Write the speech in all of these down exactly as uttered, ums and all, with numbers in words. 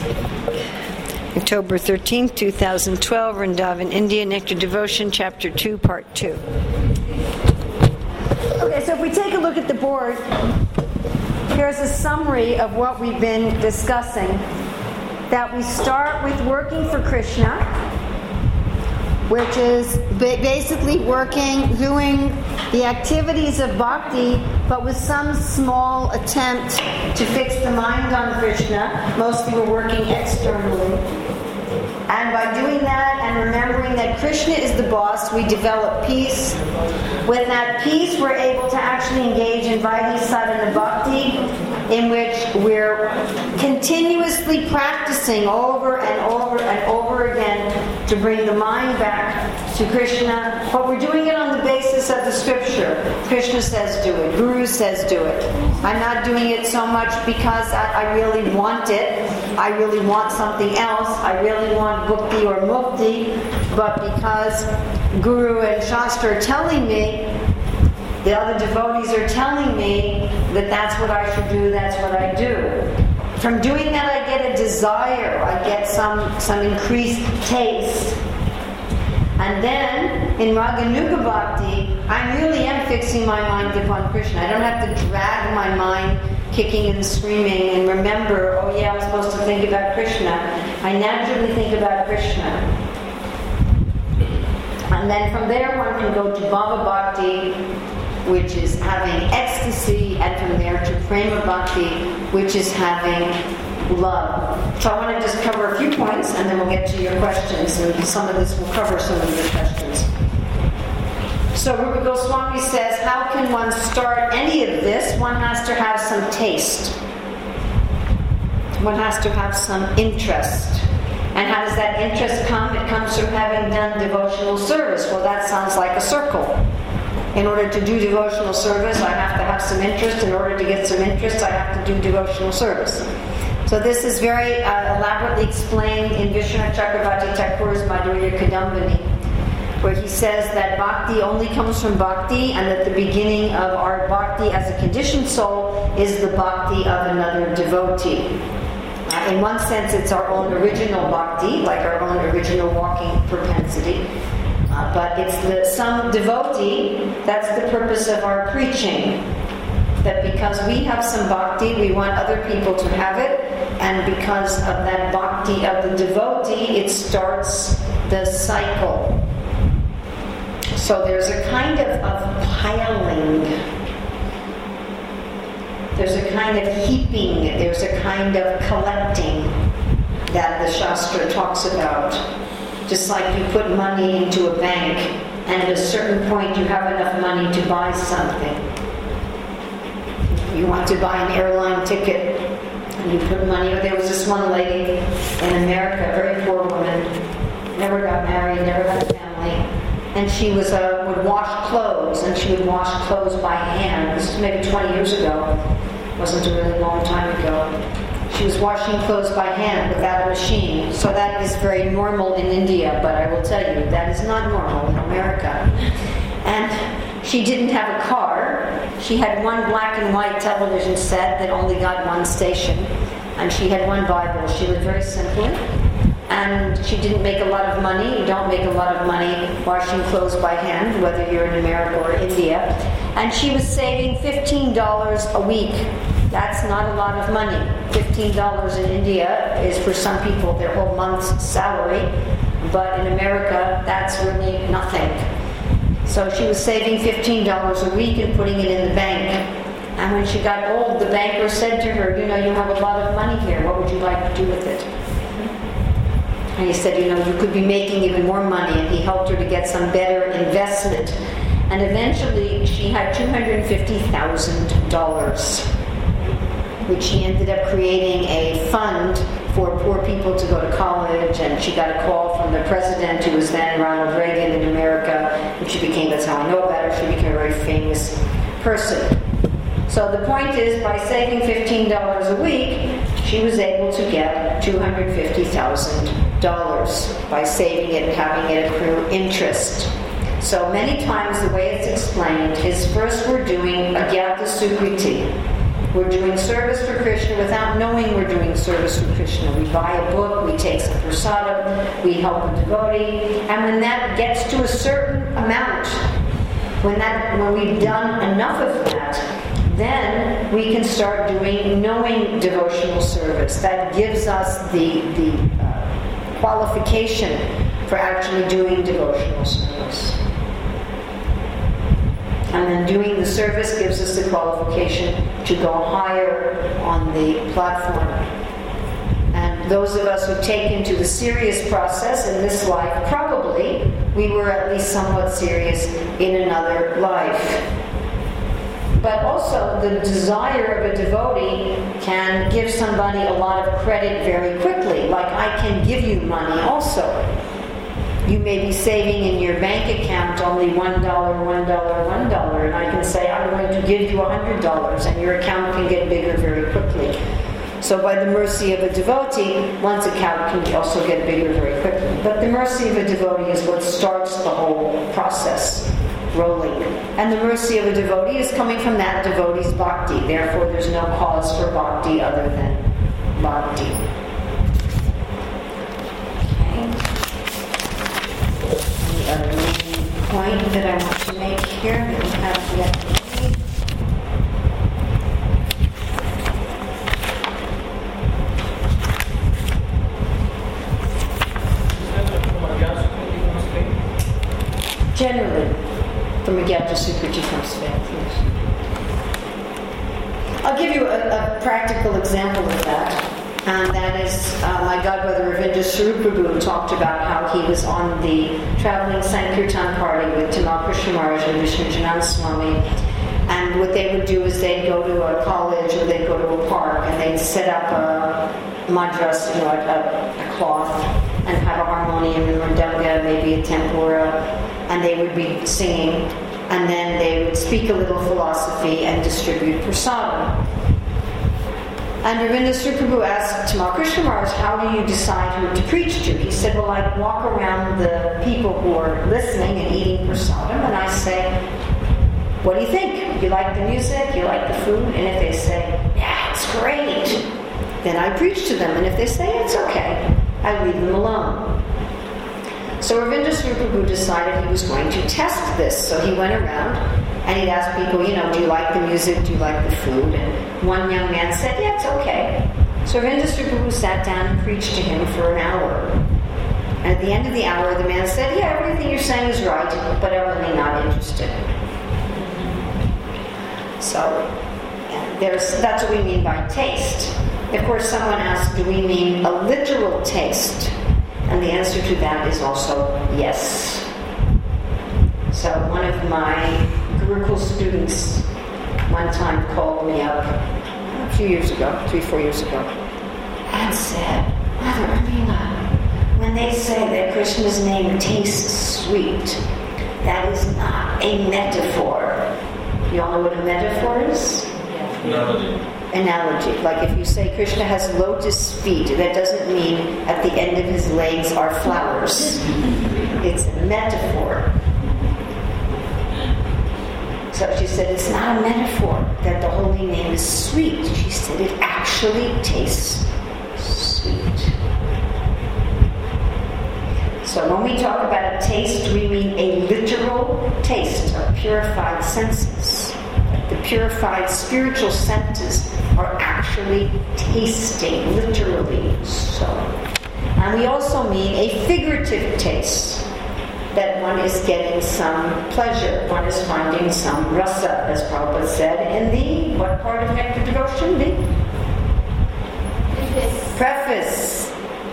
October thirteenth, twenty twelve, Vrindavan, India, Nectar Devotion, Chapter two, Part two. Okay, so if we take a look at the board, here's a summary of what we've been discussing. That we start with working for Krishna, which is basically working, doing the activities of bhakti, but with some small attempt to fix the mind on Krishna. Mostly we're working externally. And by doing that and remembering that Krishna is the boss, we develop peace. With that peace, we're able to actually engage in Vaidhi Sadhana Bhakti, in which we're continuously practicing over and over and over again to bring the mind back to Krishna. But we're doing it on the basis of the scripture. Krishna says do it. Guru says do it. I'm not doing it so much because I, I really want it. I really want something else. I really want bhakti or mukti. But because Guru and Shastra are telling me, the other devotees are telling me that that's what I should do, that's what I do. From doing that, I get a desire. I get some, some increased taste. And then, in Raganuga Bhakti, I really am fixing my mind upon Krishna. I don't have to drag my mind kicking and screaming and remember, oh yeah, I'm supposed to think about Krishna. I naturally think about Krishna. And then from there, one can go to Bhava Bhakti, which is having ecstasy, and from there to Prema Bhakti, which is having love. So I want to just cover a few points, and then we'll get to your questions, and some of this will cover some of your questions. So Rupa Goswami says, how can one start any of this? One has to have some taste. One has to have some interest. And how does that interest come? It comes from having done devotional service. Well, that sounds like a circle. In order to do devotional service, I have to have some interest. In order to get some interest, I have to do devotional service. So this is very uh, elaborately explained in Vishwanath Chakravarti Thakur's Madhurya Kadambini, where he says that bhakti only comes from bhakti, and that the beginning of our bhakti as a conditioned soul is the bhakti of another devotee. Uh, in one sense, it's our own original bhakti, like our own original walking propensity. Uh, but it's the some devotee, that's the purpose of our preaching. That because we have some bhakti, we want other people to have it, and because of that bhakti of the devotee, it starts the cycle. So there's a kind of, of piling. There's a kind of heaping. There's a kind of collecting that the Shastra talks about. Just like you put money into a bank, and at a certain point you have enough money to buy something. You want to buy an airline ticket, and you put money. There was this one lady in America, a very poor woman, never got married, never had a family, and she was uh, would wash clothes, and she would wash clothes by hand. This was maybe twenty years ago. It wasn't a really long time ago. She was washing clothes by hand without a machine. So that is very normal in India, but I will tell you, that is not normal in America. And she didn't have a car. She had one black and white television set that only got one station. And she had one Bible. She lived very simply. And she didn't make a lot of money. You don't make a lot of money washing clothes by hand, whether you're in America or India. And she was saving fifteen dollars a week. That's not a lot of money. fifteen dollars in India is for some people their whole month's salary. But in America, that's really nothing. So she was saving fifteen dollars a week and putting it in the bank. And when she got old, the banker said to her, you know, you have a lot of money here. What would you like to do with it? And he said, you know, you could be making even more money. And he helped her to get some better investment. And eventually, she had two hundred fifty thousand dollars, which she ended up creating a fund for poor people to go to college. And she got a call from the president, who was then Ronald Reagan in America, and she became, that's how I know about her, she became a very famous person. So the point is, by saving fifteen dollars a week, she was able to get two hundred fifty thousand dollars by saving it and having it accrue interest. So many times the way it's explained is, first we're doing Agyata Sukriti. We're doing service for Krishna without knowing we're doing service for Krishna. We buy a book, we take some prasadam, we help a devotee, and when that gets to a certain amount, when that when we've done enough of that, then we can start doing knowing devotional service. That gives us the the uh, qualification for actually doing devotional service. And then doing the service gives us the qualification to go higher on the platform. And those of us who take into the serious process in this life, probably we were at least somewhat serious in another life. But also the desire of a devotee can give somebody a lot of credit very quickly. Like, I can give you money also. You may be saving in your bank account only one dollar, one dollar, one dollar, and I can say, I'm going to give you one hundred dollars, and your account can get bigger very quickly. So by the mercy of a devotee, one's account can also get bigger very quickly. But the mercy of a devotee is what starts the whole process rolling. And the mercy of a devotee is coming from that devotee's bhakti. Therefore, there's no cause for bhakti other than bhakti. A main point that I want to make here that we have yet to read. Generally, from a Gyata Sukriti comes back. I'll give you a, a practical example of that. And that is, uh, my godbrother Ravindra Swarup talked about how he was on the traveling Sankirtan party with Tamal Krishna Maharaj and Vishnu Janana Swami. And what they would do is they'd go to a college or they'd go to a park and they'd set up a madras, you know, a, a cloth, and have a harmonium and mridanga, maybe a tempura, and they would be singing. And then they would speak a little philosophy and distribute prasadam. And Ravindra Swarup asked Tamal Krishna Maharaj, how do you decide who to preach to? He said, well, I walk around the people who are listening and eating prasadam, and I say, what do you think? You like the music? You like the food? And if they say, yeah, it's great, then I preach to them. And if they say it's okay, I leave them alone. So Ravindra Swarup decided he was going to test this. So he went around and he'd ask people, you know, do you like the music? Do you like the food? And one young man said, yeah, it's okay. So Ravindra Swarup sat down and preached to him for an hour. And at the end of the hour, the man said, yeah, everything you're saying is right, but I'm really not interested. So there's, that's what we mean by taste. Of course, someone asked, do we mean a literal taste? And the answer to that is also yes. So one of my Gurukul students one time called me up a few years ago, three, four years ago, and said, Mother Amina, when they say that Krishna's name tastes sweet, that is not a metaphor. You all know what a metaphor is? Analogy. Analogy. Like if you say Krishna has lotus feet, that doesn't mean at the end of his legs are flowers. It's a metaphor. So she said, it's not a metaphor that the holy name is sweet. She said, it actually tastes sweet. So when we talk about a taste, we mean a literal taste of purified senses. The purified spiritual senses are actually tasting, literally so. And we also mean a figurative taste, that one is getting some pleasure, one is finding some rasa, as Prabhupada said, in the, what part of Nectar Devotion? The preface. Preface.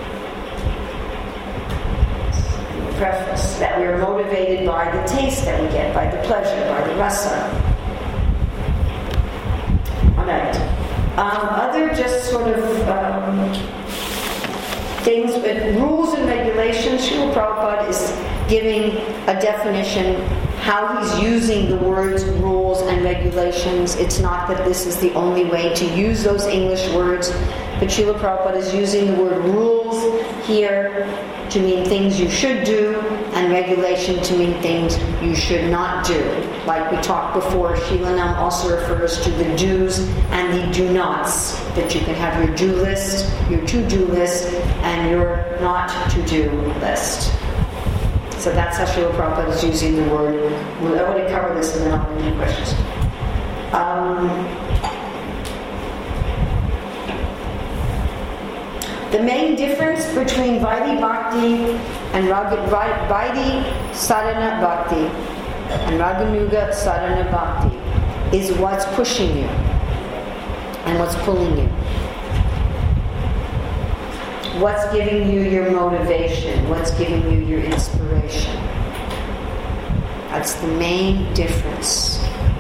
Preface. That we are motivated by the taste that we get, by the pleasure, by the rasa. All right. Um, other just sort of um, things, but rules and regulations, Srila Prabhupada is giving a definition how he's using the words rules and regulations. It's not that this is the only way to use those English words, but Srila Prabhupada is using the word rules here to mean things you should do, and regulation to mean things you should not do. Like we talked before, Shilanam also refers to the do's and the do nots, that you can have your do list, your to-do list, and your not to-do list. So that's how Srila Prabhupada is using the word. We'll already cover this and then I'll have any questions. Um, The main difference between Vaidhi Bhakti and Raga, Vaidhi Sadhana Bhakti and Raganuga Sadhana Bhakti is what's pushing you and what's pulling you. What's giving you your motivation? What's giving you your inspiration? That's the main difference.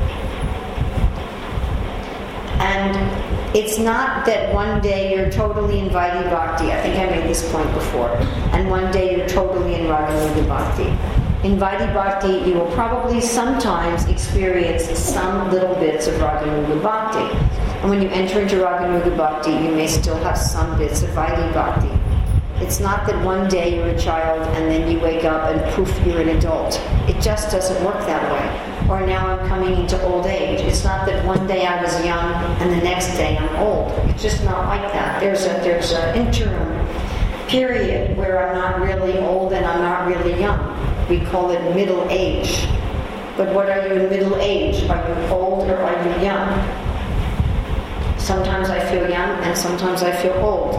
And it's not that one day you're totally in Vaidhi Bhakti. I think I made this point before. And one day you're totally in Raganuga Bhakti. In Vaidhi Bhakti, you will probably sometimes experience some little bits of Raganuga Bhakti. And when you enter into Raganuga Bhakti, you may still have some bits of Vaidhi Bhakti. It's not that one day you're a child and then you wake up and poof, you're an adult. It just doesn't work that way. Or now I'm coming into old age. It's not that one day I was young and the next day I'm old. It's just not like that. There's a there's an interim period where I'm not really old and I'm not really young. We call it middle age. But what are you in middle age? Are you old or are you young? Sometimes I feel young and sometimes I feel old.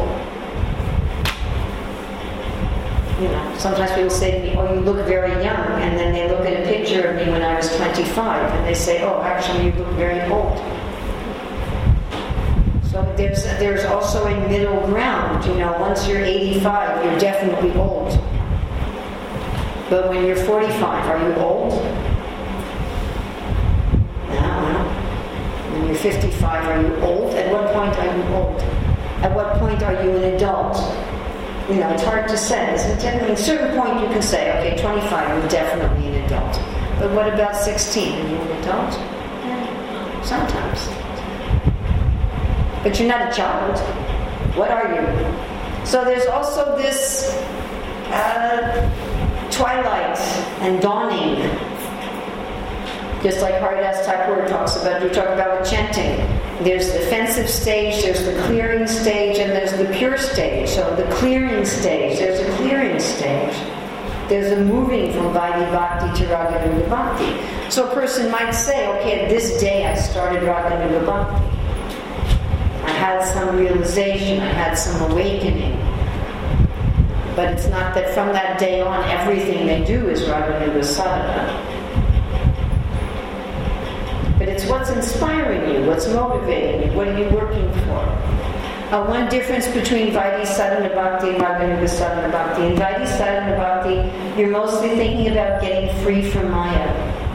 You know, sometimes people say to me, oh, you look very young, and then they look at a picture of me when I was twenty-five, and they say, oh, actually, you look very old. So there's there's also a middle ground. You know, once you're eighty-five, you're definitely old. But when you're forty-five, are you old? No. When you're fifty-five, are you old? At what point are you old? At what point are you an adult? You know, it's hard to say, isn't it? I mean, at a certain point you can say, okay, twenty-five, I'm definitely an adult. But what about sixteen? Are you an adult? Yeah, sometimes. But you're not a child. What are you? So there's also this uh, twilight and dawning. Just like Haridas Thakur talks about, we talk about with chanting. There's the offensive stage, there's the clearing stage, and there's the pure stage. So the clearing stage, there's a clearing stage. There's a moving from Vaidhi Bhakti to Raganuga Bhakti. So a person might say, okay, this day I started Raganuga Bhakti. I had some realization, I had some awakening. But it's not that from that day on, everything they do is Raganuga Sadhana. But it's what's inspiring you, what's motivating you, what are you working for. Uh, one difference between Vaidhi Sadhana Bhakti and Raganuga Sadhana Bhakti. In Vaidhi Sadhana Bhakti, you're mostly thinking about getting free from Maya.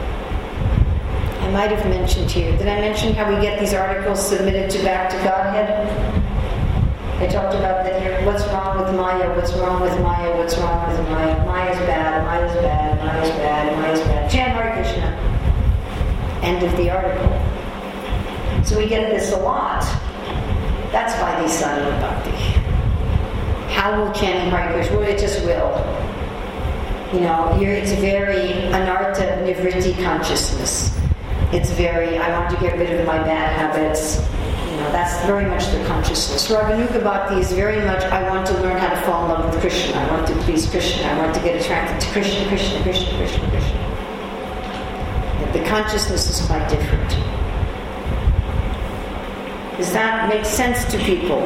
I might have mentioned to you, did I mention how we get these articles submitted to Back to Godhead? I talked about that here. What's wrong with Maya? What's wrong with Maya? What's wrong with Maya? Maya's bad, Maya's bad, Maya's bad, Maya's bad. Chant Hare Krishna. End of the article. So we get this a lot. That's Vaidhi Sadhana Bhakti. How will chanting Hare Krishna? Well, it just will. You know, you're, it's very anartha nivritti consciousness. It's very, I want to get rid of my bad habits. You know, that's very much the consciousness. Raganuga Bhakti is very much, I want to learn how to fall in love with Krishna. I want to please Krishna. I want to get attracted to Krishna, Krishna, Krishna, Krishna, Krishna. The consciousness is quite different. Does that make sense to people?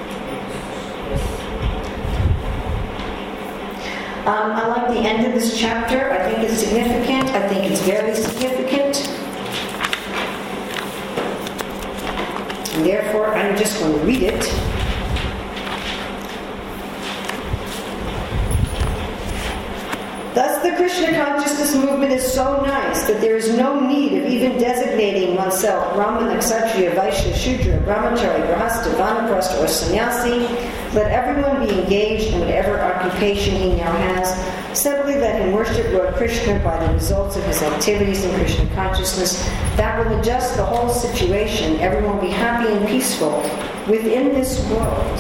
Um, I like the end of this chapter. I think it's significant. I think it's very significant. And therefore, I'm just going to read it. Thus, the Krishna consciousness movement is so nice that there is no need of even designating oneself Brahmana, Kshatriya, Vaishya, Shudra, Brahmachari, Grahastha, Vanaprastha, or Sannyasi. Let everyone be engaged in whatever occupation he now has. Simply let him worship Lord Krishna by the results of his activities in Krishna consciousness. That will adjust the whole situation. Everyone will be happy and peaceful within this world.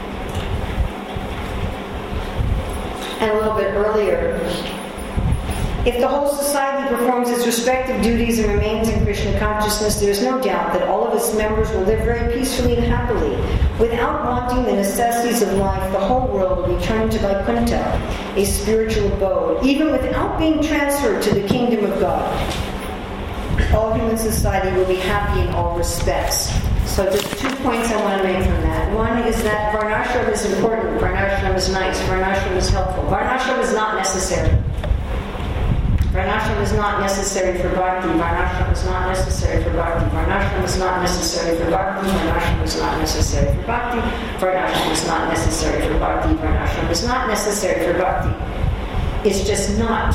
And a little bit earlier, if the whole society performs its respective duties and remains in Krishna consciousness, there is no doubt that all of its members will live very peacefully and happily. Without wanting the necessities of life, the whole world will be turned to Vaikuntha, a spiritual abode, even without being transferred to the kingdom of God. All human society will be happy in all respects. So there's two points I want to make from that. One is that Varnashram is important, Varnashram is nice, Varnashram is helpful. Varnashram is not necessary. Varnashram is not necessary for bhakti. Varnashram is not necessary for bhakti. Varnashram is not necessary for bhakti. Varnashram is not necessary for bhakti. Varnashram is not necessary for bhakti. Varnashram is not necessary for bhakti. It's just not.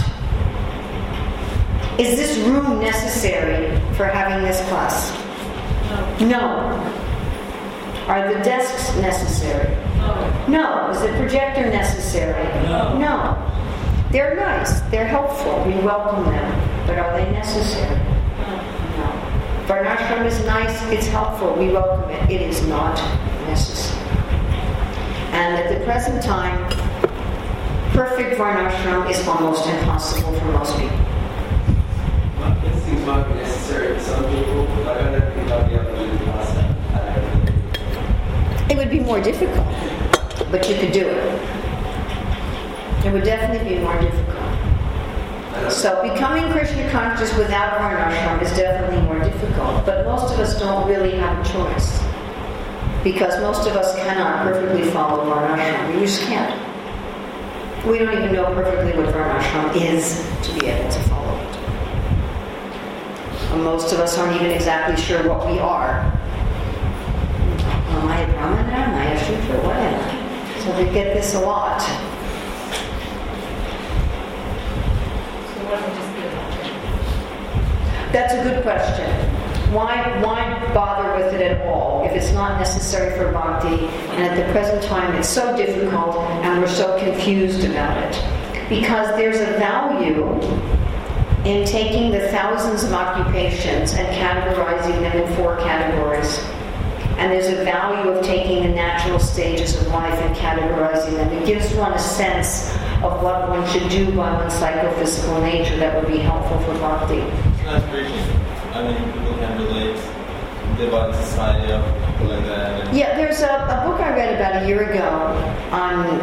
Is this room necessary for having this class? No. No. Are the desks necessary? No. No. Is the projector necessary? No. No. They're nice, they're helpful, we welcome them, but are they necessary? No. Varnashram is nice, it's helpful, we welcome it. It is not necessary. And at the present time, perfect Varnashram is almost impossible for most people. It seems might be necessary for some people, but I don't know if anybody else would do that. It would be more difficult, but you could do it. It would definitely be more difficult. So becoming Krishna conscious without Varnashram is definitely more difficult. But most of us don't really have a choice. Because most of us cannot perfectly follow Varnashram. We just can't. We don't even know perfectly what Varnashram is to be able to follow it. And most of us aren't even exactly sure what we are. Am I a Brahmana? Am I a Shudra? Whatever. So we get this a lot. That's a good question. Why, why bother with it at all if it's not necessary for bhakti, and at the present time it's so difficult and we're so confused about it? Because there's a value in taking the thousands of occupations and categorizing them in four categories. And there's a value of taking the natural stages of life and categorizing them. It gives one a sense of what one should do by one's psychophysical nature that would be helpful for bhakti. That's preaching. I mean, people can relate, divide society up, people like that. Yeah, there's a, a book I read about a year ago on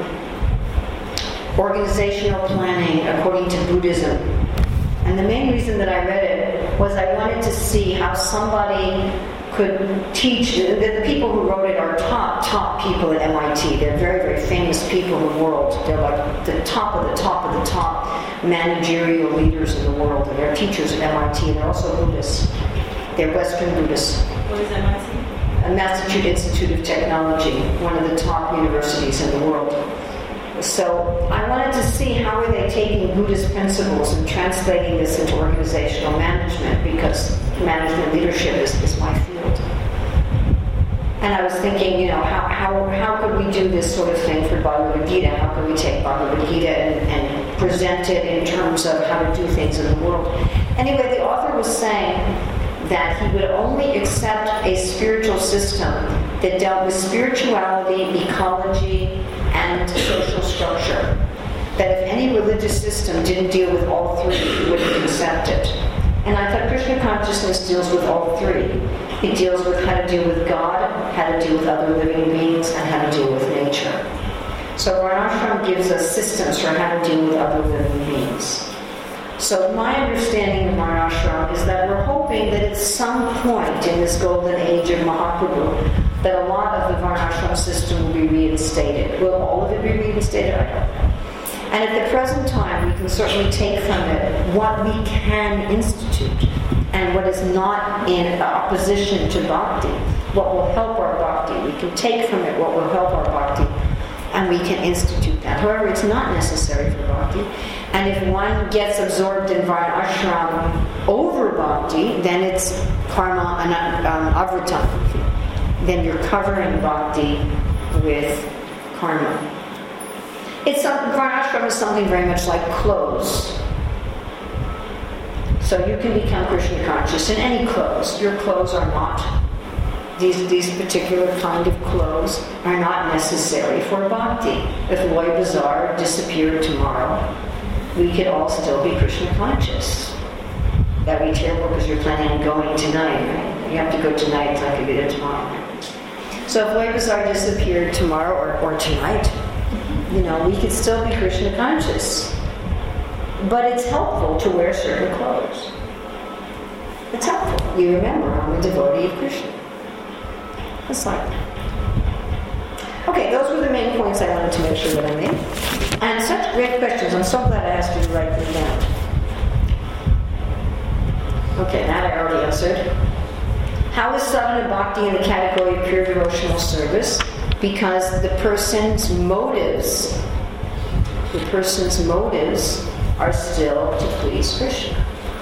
organizational planning according to Buddhism. And the main reason that I read it was I wanted to see how somebody could teach. The, the people who wrote it are top, top people at M I T. They're very, very famous people in the world. They're like the top of the top of the top managerial leaders in the world. And they're teachers at M I T. And they're also Buddhists. They're Western Buddhists. What is M I T? Massachusetts Institute of Technology, one of the top universities in the world. So I wanted to see how are they taking Buddhist principles and translating this into organizational management, because management leadership is, is my field. And I was thinking, you know, how, how, how could we do this sort of thing for Bhagavad Gita? How could we take Bhagavad Gita and, and present it in terms of how to do things in the world? Anyway, the author was saying that he would only accept a spiritual system that dealt with spirituality, ecology, and social structure. That if any religious system didn't deal with all three, he wouldn't accept it. And I thought Krishna consciousness deals with all three. It deals with how to deal with God, how to deal with other living beings, and how to deal with nature. So Varnashram gives us systems for how to deal with other living beings. So my understanding of Varnashram is that we're hoping that at some point in this golden age of Mahaprabhu, that a lot of the Varnashram system will be reinstated. Will all of it be reinstated? I don't know. And at the present time, we can certainly take from it what we can institute and what is not in opposition to bhakti, what will help our bhakti. We can take from it what will help our bhakti, and we can institute that. However, it's not necessary for bhakti. And if one gets absorbed in Varnashram over bhakti, then it's karma and um, avritam. Then you're covering bhakti with karma. It's some, varnashram is something very much like clothes. So you can become Krishna conscious in any clothes. Your clothes are not, these, these particular kind of clothes are not necessary for bhakti. If Loy Bazaar disappeared tomorrow, we could all still be Krishna conscious. That would be terrible because you're planning on going tonight, right? You have to go tonight, it's not going to be there tomorrow. So if Loy Bazaar disappeared tomorrow or, or tonight, you know, we could still be Krishna conscious. But it's helpful to wear certain clothes. It's helpful. You remember, I'm a devotee of Krishna. It's like that. Okay, those were the main points I wanted to make sure that I made. And such great questions. I'm so glad I asked you to write them down. Okay, that I already answered. How is sadhana bhakti in the category of pure devotional service? Because the person's motives, the person's motives are still to please Krishna.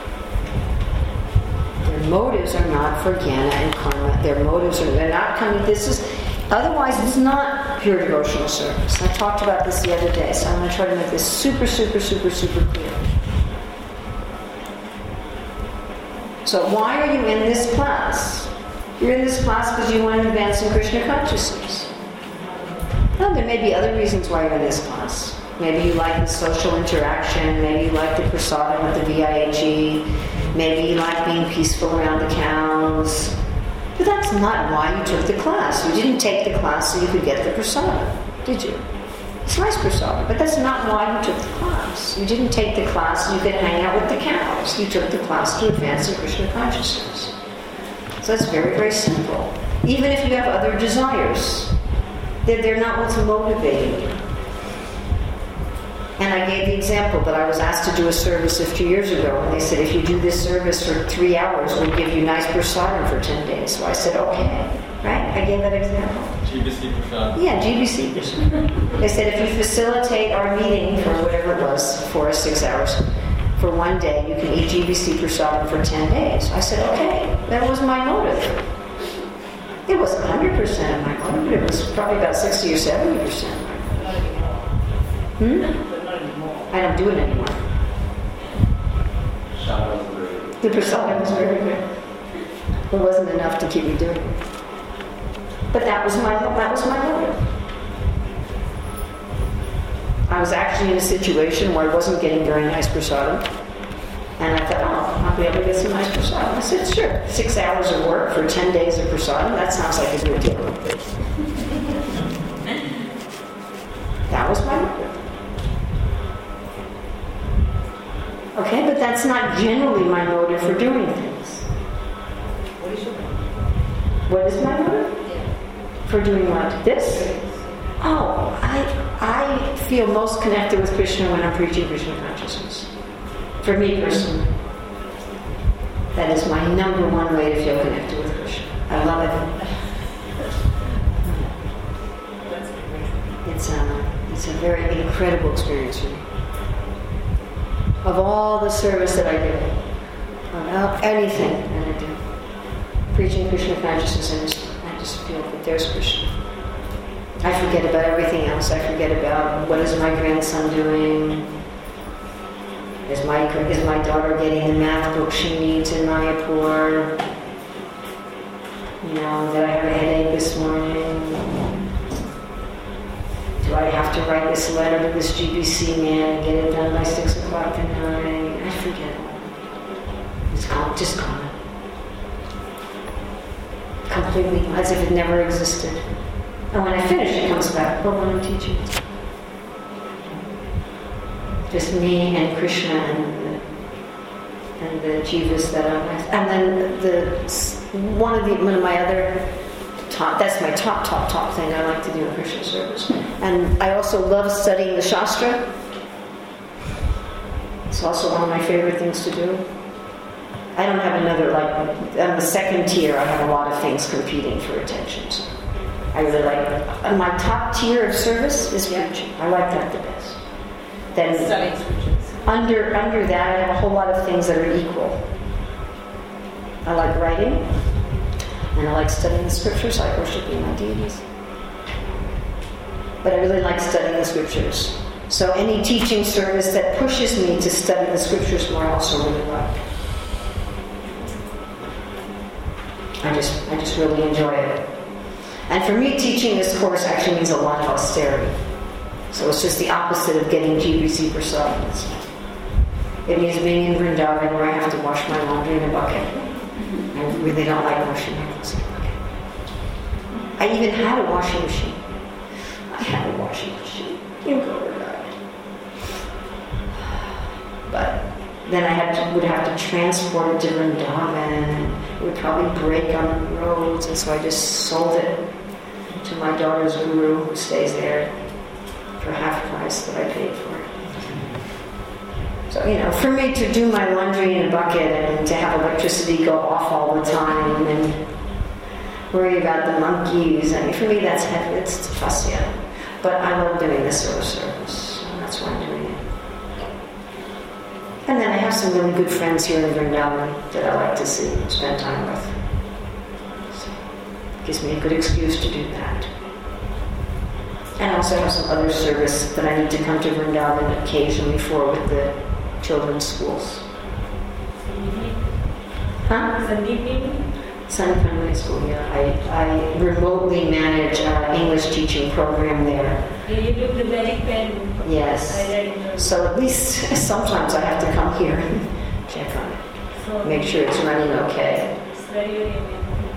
Their motives are not for jnana and karma. Their motives are, they're not coming, this is, otherwise it's not pure devotional service. I talked about this the other day, so I'm going to try to make this super, super, super, super clear. So why are you in this class? You're in this class because you want to advance in Krishna consciousness. Well, there may be other reasons why you're in this class. Maybe you like the social interaction, maybe you like the prasadam with the V I A G, maybe you like being peaceful around the cows. But that's not why you took the class. You didn't take the class so you could get the prasadam, did you? It's nice prasadam, but that's not why you took the class. You didn't take the class so you could hang out with the cows. You took the class to advance in Krishna consciousness. So it's very, very simple. Even if you have other desires, they're, they're not what's motivating you. And I gave the example that I was asked to do a service a few years ago, and they said, if you do this service for three hours, we'll give you nice prasadam for ten days. So I said, okay, right? I gave that example. G B C prasadam. Yeah, G B C prasadam. They said, if you facilitate our meeting for whatever it was, four or six hours, for one day, you can eat G B C prasadam for ten days. I said, okay, that was my motive. It wasn't one hundred percent of my motive, but it was probably about sixty or seventy percent. Hmm? I don't do it anymore. The prasadam was very good. It wasn't enough to keep me doing it. But that was my that was my motive. I was actually in a situation where I wasn't getting very nice prasadam. And I thought, oh, I'll be able to get some nice prasadam. I said, sure, six hours of work for ten days of prasadam, that sounds like a good deal. That was my motive. Okay, but that's not generally my motive for doing things. What is your motive? What is my motive? Yeah. For doing what? This? Oh, I I feel most connected with Krishna when I'm preaching Krishna consciousness. For me personally. That is my number one way to feel connected with Krishna. I love it. It's a, it's a very incredible experience for me. Of all the service that I do, of anything that I do, preaching Krishna consciousness, I just, I just feel that there's Krishna. I forget about everything else. I forget about what is my grandson doing. Is my is my daughter getting the math book she needs in Mayapur? You know, did I have a headache this morning? Do I have to write this letter to this G B C man and get it done by six o'clock tonight? I forget. It's gone, just gone. Completely, as if it never existed. And when I finish, it comes back. But when I'm teaching, just me and Krishna and the, and the jivas that I'm with. And then the one of the one of my other top, that's my top, top, top thing I like to do in Krishna service. And I also love studying the Shastra. It's also one of my favorite things to do. I don't have another, like, on the second tier, I have a lot of things competing for attention. So I really like it. And my top tier of service is preaching. I like that the best. Then Studying scriptures. under, under that, I have a whole lot of things that are equal. I like writing. And I like studying the scriptures, I like worshiping my deities. but I really like studying the scriptures. So any teaching service that pushes me to study the scriptures more, I also really like. I just, I just really enjoy it. And for me, teaching this course actually means a lot of austerity. So it's just the opposite of getting G B C prasadams. It means being in Vrindavan where I have to wash my laundry in a bucket. I really don't like washing my clothes in a bucket. I even had a washing machine. I had a washing machine. You go over that. But then I had to, would have to transport it to Vrindavan. It would probably break on the roads, and so I just sold it to my daughter's guru who stays there for half price that I paid for it. So, you know, for me to do my laundry in a bucket and to have electricity go off all the time and worry about the monkeys, I mean, for me that's heavy, it's fussy. But I love doing this sort of service, and that's why I'm doing it. And then I have some really good friends here in Vrindavan that I like to see and spend time with. So it gives me a good excuse to do that. And I also have some other service that I need to come to Vrindavan occasionally for with the children's schools. Huh? Sunday Primary School, yeah. I, I remotely manage an English teaching program there. You do the very pen. Yes. I read it. So at least sometimes I have to come here and check on it. So Make sure it's running okay. it's very, very important.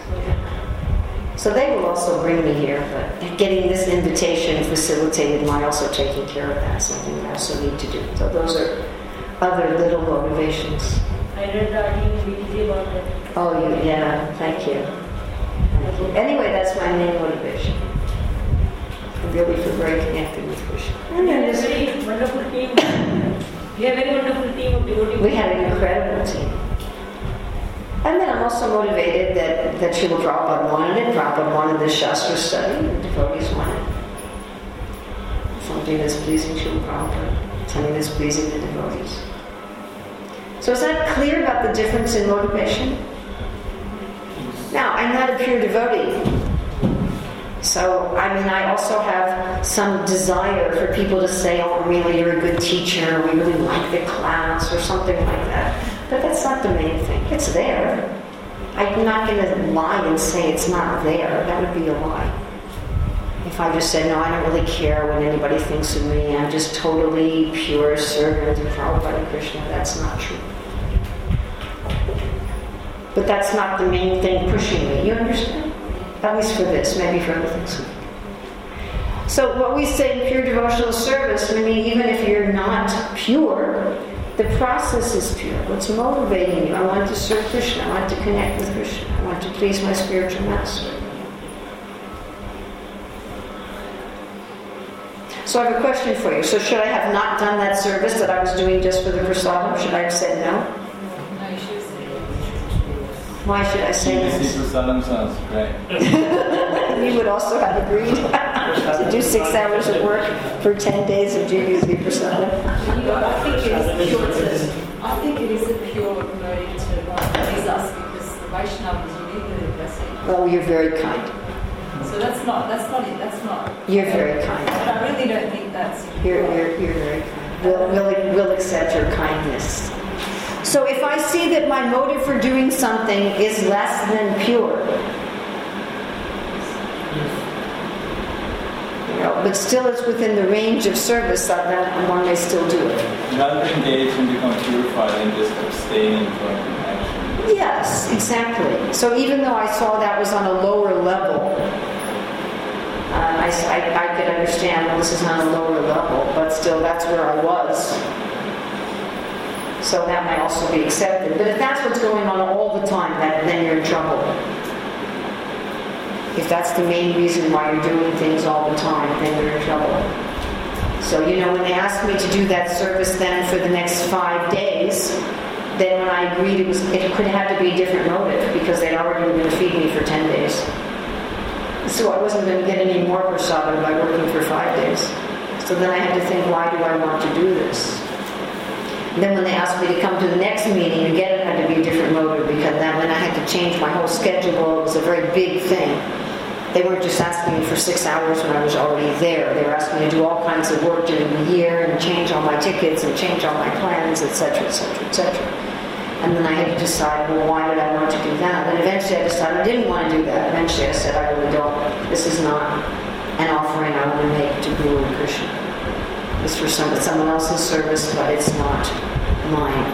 So they will also bring me here, but getting this invitation facilitated my also taking care of that, something I also need to do. So those are other little motivations. I read the article in B T G about that. Oh, you, yeah, thank you. Thank you. Anyway, that's my main motivation. I'm really feel very connected with Krishna. And You then have a this- very wonderful team. You have a very wonderful team of devotees. we had an incredible team. And then I'm also motivated that, that Srila Prabhupada wanted it. Prabhupada wanted this Shastra study, and the devotees wanted it. Something that's pleasing Srila Prabhupada, something that's pleasing the devotees. So is that clear about the difference in motivation? Now, I'm not a pure devotee. So, I mean, I also have some desire for people to say, oh, really, you're a good teacher, we really like the class, or something like that. But that's not the main thing. It's there. I'm not going to lie and say it's not there. That would be a lie. If I just said, no, I don't really care what anybody thinks of me, I'm just totally pure servant of Prabhupada and Krishna, that's not true. But that's not the main thing pushing me. You understand? At least for this, maybe for other things. So what we say in pure devotional service, I mean, even if you're not pure, the process is pure. What's motivating you? I want to serve Krishna. I want to connect with Krishna. I want to please my spiritual master. So I have a question for you. So should I have not done that service that I was doing just for the prasadam? Should I have said no? Why should I say G B C this? prasadam sounds great. You would also have agreed to do six hours of work for ten days of G B C prasadam. I think it is pure to, I think it is a pure motive to please us because the Vaishnava is uniquely blessing. Oh, you're very kind. So that's not, that's not it, that's not. You're very kind. But I really don't think that's. You're, you're, you're very kind. We'll, we'll, we'll accept your kindness. So if I see that my motive for doing something is less than pure, you know, but still it's within the range of service, that then one may still do it. Rather engage and become purified and just abstaining from action. Yes, exactly. So even though I saw that was on a lower level, uh, I, I, I could understand, well, this is on a lower level, but still that's where I was. So that might also be accepted. But if that's what's going on all the time, that, then you're in trouble. If that's the main reason why you're doing things all the time, then you're in trouble. So, you know, when they asked me to do that service then for the next five days, then when I agreed it was it could have to be a different motive because they'd already been going to feed me for ten days. So I wasn't going to get any more prasadam by working for five days. So then I had to think, why do I want to do this? And then when they asked me to come to the next meeting, again it had to be a different motive because then when I had to change my whole schedule, it was a very big thing. They weren't just asking me for six hours when I was already there. They were asking me to do all kinds of work during the year and change all my tickets and change all my plans, et cetera, et cetera, et cetera. And then I had to decide, well, why did I want to do that? And eventually I decided I didn't want to do that. Eventually I said, I really don't. This is not an offering I want to make to Guru and Krishna. It's for some, someone else's service, but it's not mine.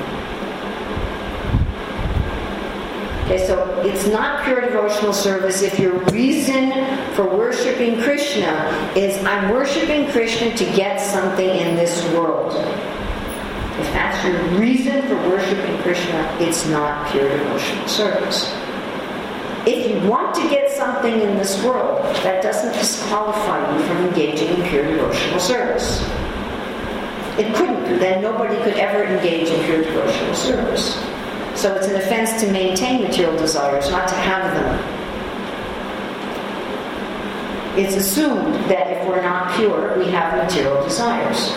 Okay, so it's not pure devotional service if your reason for worshiping Krishna is, I'm worshiping Krishna to get something in this world. If that's your reason for worshiping Krishna, it's not pure devotional service. If you want to get something in this world, that doesn't disqualify you from engaging in pure devotional service. It couldn't, then nobody could ever engage in pure devotional service. So it's an offense to maintain material desires, not to have them. It's assumed that if we're not pure, we have material desires.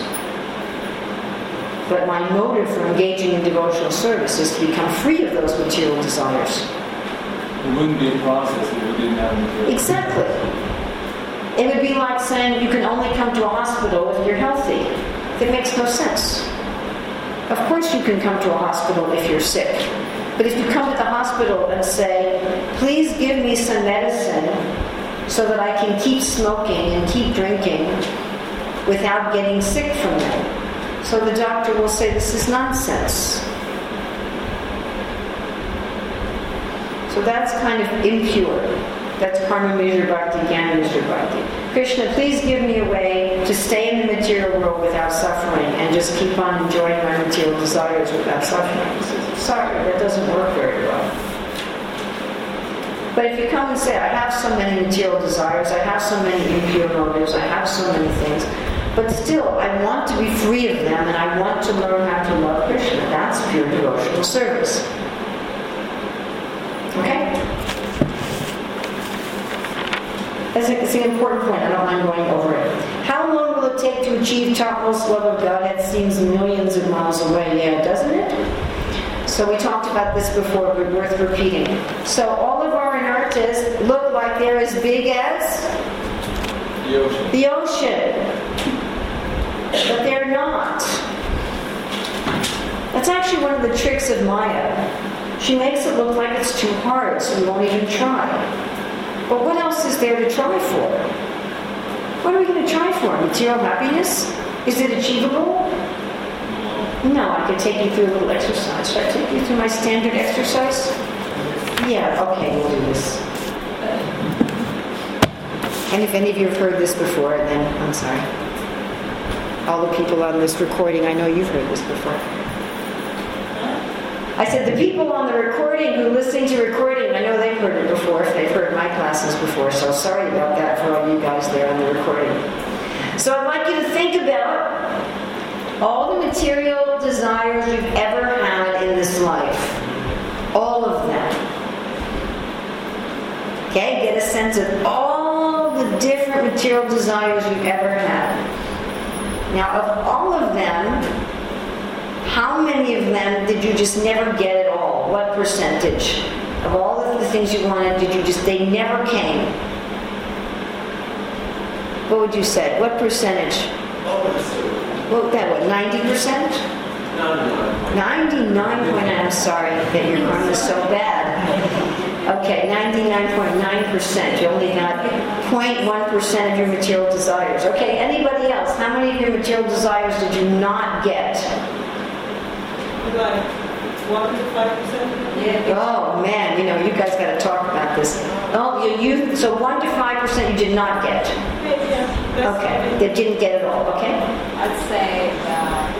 But my motive for engaging in devotional service is to become free of those material desires. It wouldn't be a process if we didn't have material. Exactly. It would be like saying you can only come to a hospital if you're healthy. That makes no sense. Of course you can come to a hospital if you're sick. But if you come to the hospital and say, please give me some medicine so that I can keep smoking and keep drinking without getting sick from them. So the doctor will say, this is nonsense. So that's kind of impure. That's karma mishra bhakti, jnana mishra bhakti. Krishna, please give me a way to stay in the material world without suffering and just keep on enjoying my material desires without suffering. Sorry, that doesn't work very well. But if you come and say, I have so many material desires, I have so many impure motives, I have so many things, but still, I want to be free of them and I want to learn how to love Krishna, that's pure devotional service. Okay? That's a, it's an important point. I don't mind going over it. How long will it take to achieve topmost level of Godhead? Seems millions of miles away. Yeah, doesn't it? So we talked about this before, but worth repeating. So all of our anartas look like they're as big as The ocean. the ocean. But they're not. That's actually one of the tricks of Maya. She makes it look like it's too hard, so we won't even try. But what else is there to try for? What are we going to try for? Material happiness? Is it achievable? No, I could take you through a little exercise. Should I take you through my standard exercise? Yeah, okay, we'll do this. And if any of you have heard this before, then I'm sorry. All the people on this recording, I know you've heard this before. I said the people on the recording who are listening to recording, I know they've heard it before if they've heard my classes before, so sorry about that for all you guys there on the recording. So I'd like you to think about all the material desires you've ever had in this life. All of them. Okay? Get a sense of all the different material desires you've ever had. Now, of all of them, how many of them did you just never get at all? What percentage? Of all of the things you wanted, did you just, they never came? What would you say? What percentage? Well, that what, ninety percent? ninety-nine point nine. I'm sorry that your karma is so bad. Okay, ninety-nine point nine percent. You only got zero point one percent of your material desires. Okay, anybody else? How many of your material desires did you not get? Like one to five percent. Yeah. Oh man, you know, you guys got to talk about this. Oh, you, you so one to five percent you did not get. Yeah, that's Okay, they didn't get it all. Okay. I'd say uh,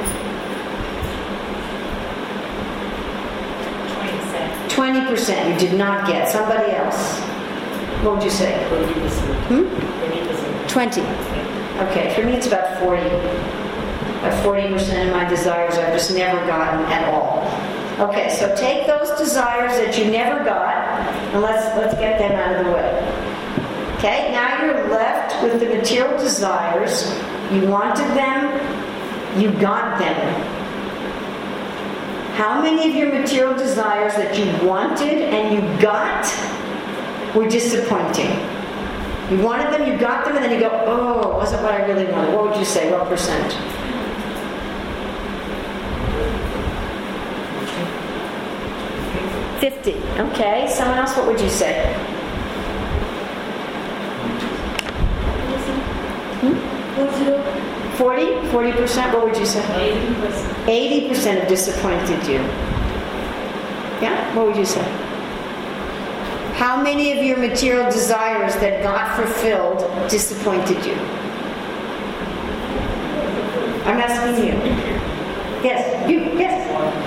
twenty percent. Twenty percent you did not get. Somebody else. What would you say? Hmm? Twenty. Okay, for me it's about forty. About forty percent of my desires I've just never gotten at all. Okay, so take those desires that you never got, and let's let's get them out of the way. Okay, now you're left with the material desires. You wanted them, you got them. How many of your material desires that you wanted and you got were disappointing? You wanted them, you got them, and then you go, oh, it wasn't what I really wanted. What would you say? What percent? fifty. Okay. Someone else, what would you say? Hmm? forty? forty percent? What would you say? eighty percent. eighty percent have disappointed you. Yeah? What would you say? How many of your material desires that got fulfilled disappointed you? I'm asking you. Yes, you, yes.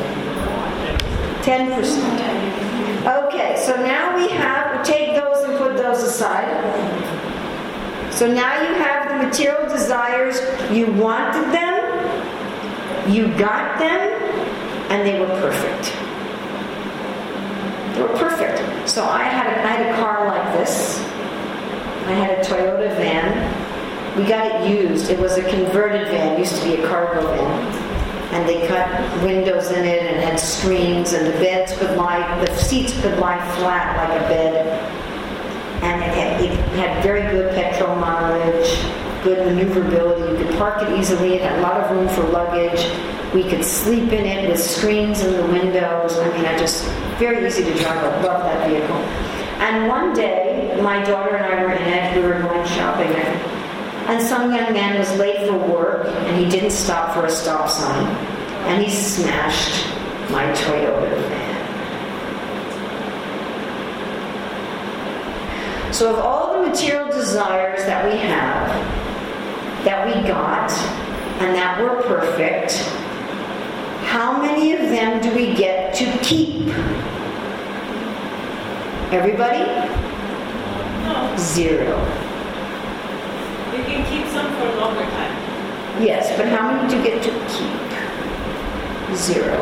ten percent. Okay, so now we have, we take those and put those aside. So now you have the material desires, you wanted them, you got them, and they were perfect. They were perfect. So I had a, I had a car like this. I had a Toyota van. We got it used. It was a converted van. It used to be a cargo van. And they cut windows in it and had screens, and the beds could lie, the seats could lie flat like a bed. And it had, it had very good petrol mileage, good maneuverability. You could park it easily. It had a lot of room for luggage. We could sleep in it with screens in the windows. I mean, I just, very easy to drive. I love that vehicle. And one day, my daughter and I were in it. We were going shopping. And some young man was late for work, and he didn't stop for a stop sign. And he smashed my Toyota van. So of all the material desires that we have, that we got, and that were perfect, how many of them do we get to keep? Everybody? No. Zero. You can keep some for a longer time. Yes, but how many do you get to keep? Zero.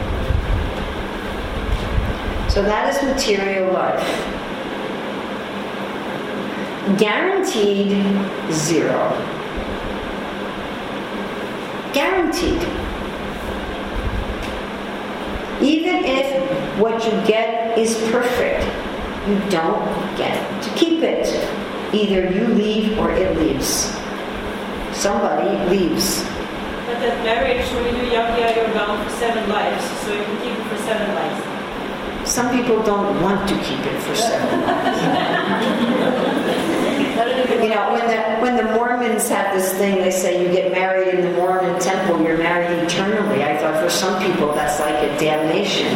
So that is material life. Guaranteed, zero. Guaranteed. Even if what you get is perfect, you don't get to keep it. Either you leave or it leaves. Somebody leaves. But that marriage, when you yagya, you're bound for seven lives, so you can keep it for seven lives. Some people don't want to keep it for seven lives. You know, when the when the Mormons have this thing, they say you get married in the Mormon temple, you're married eternally. I thought for some people that's like a damnation.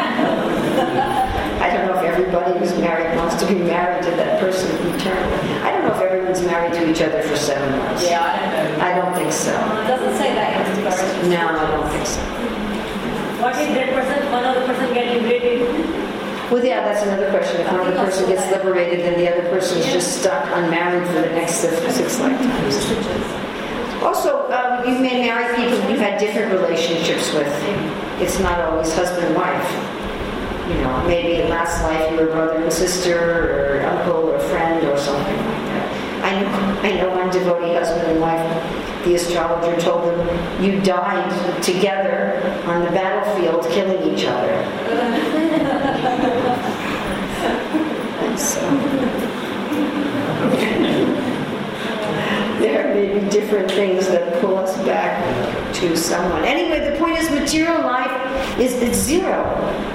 I don't know if everybody who's married wants to be married to that person eternally. I don't know if everyone's married to each other for seven months. Yeah, I don't know. I don't think so. It doesn't say that in the verse. No, I don't think so. What if that person, one other person get liberated? Well, yeah, that's another question. If one other person gets liberated, then the other person is just stuck unmarried for the next six lifetimes. Also, um, you may marry people you've had different relationships with. It's not always husband-wife. You know, maybe the last life you were brother and sister, or uncle, or friend, or something like that. I know, I know one devotee husband and wife, the astrologer told them, you died together on the battlefield killing each other. And so, there may be different things that pull us back to someone. Anyway, the point is material life is it's zero.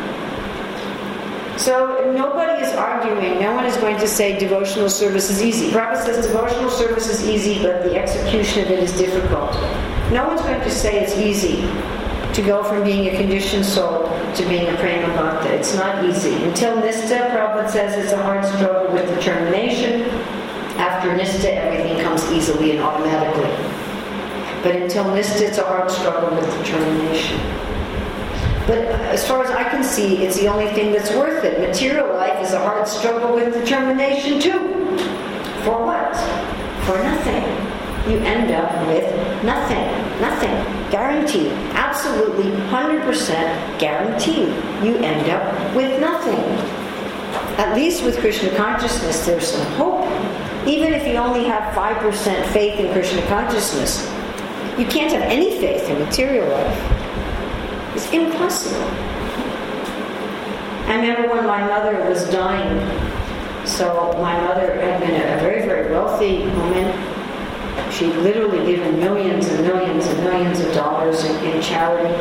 So nobody is arguing. No one is going to say devotional service is easy. Prabhupada says devotional service is easy, but the execution of it is difficult. No one's going to say it's easy to go from being a conditioned soul to being a prema bhakta. It's not easy. Until nista, Prabhupada says it's a hard struggle with determination. After nista, everything comes easily and automatically. But until nista, it's a hard struggle with determination. But as far as I can see, it's the only thing that's worth it. Material life is a hard struggle with determination too. For what? For nothing. You end up with nothing. Nothing. Guaranteed. Absolutely one hundred percent guaranteed. You end up with nothing. At least with Krishna consciousness, there's some hope. Even if you only have five percent faith in Krishna consciousness, you can't have any faith in material life. It's impossible. I remember when my mother was dying, So my mother had been a very, very wealthy woman. She'd literally given millions and millions and millions of dollars in, in charity.